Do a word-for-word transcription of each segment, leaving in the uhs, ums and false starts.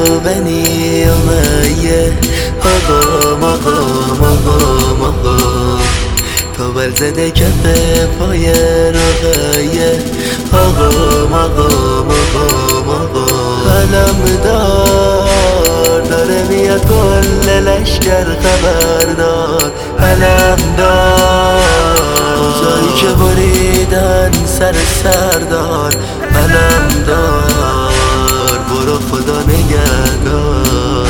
beni olayı Ağam ağam ağam ağam Pavel zede köpe payer ağayı Ağam ağam ağam ağam Alamdar darım ya kol leşker haberdar Alamdar Uzay که بریدن سر سردار علمدار برو خدا نگهدار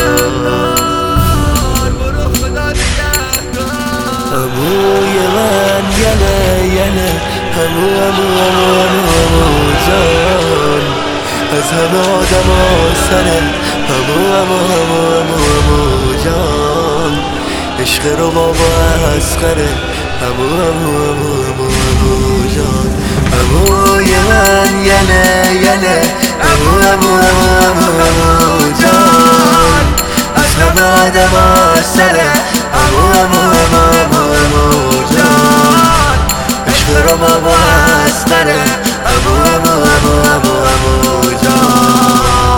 هموی من یله یله همو همو همو همو جان از همه آدم ها سره همو همو همو همو همو جان عشق رو بابا اسقره همو همو همو همو همو جان هموی من یله یله همو همو همو همو همو جان از همه آدم ها سره همو همو همو همو همو جان عشق رو بابا اسقره همو همو همو همو همو جان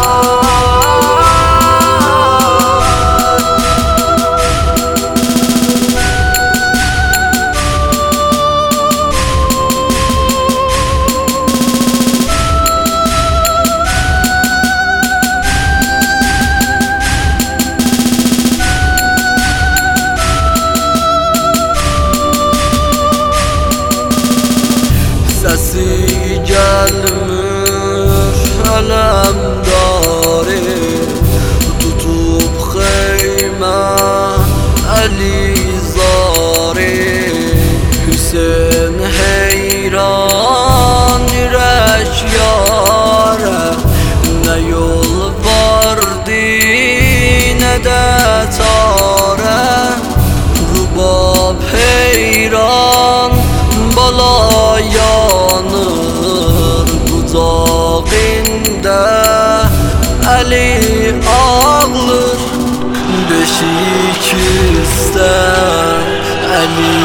Sesi gelmiş alemdari Tutup xeyme Alizari Hüseyin heyran yürek yâre Ne yol vardı ne de çare Rubab heyran bala yanır bucağında Ali ağlır beşik ister Ali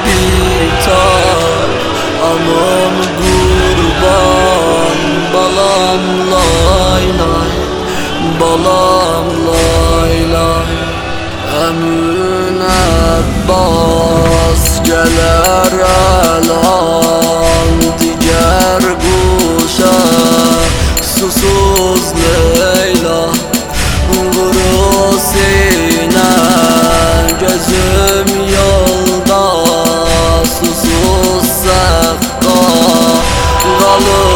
biter anam kurban balam lay lay balam lay lay Emin Abbas geler elan diğer kuşa susuz Leyla vuru sine gözüm yolda susuz sakka kalır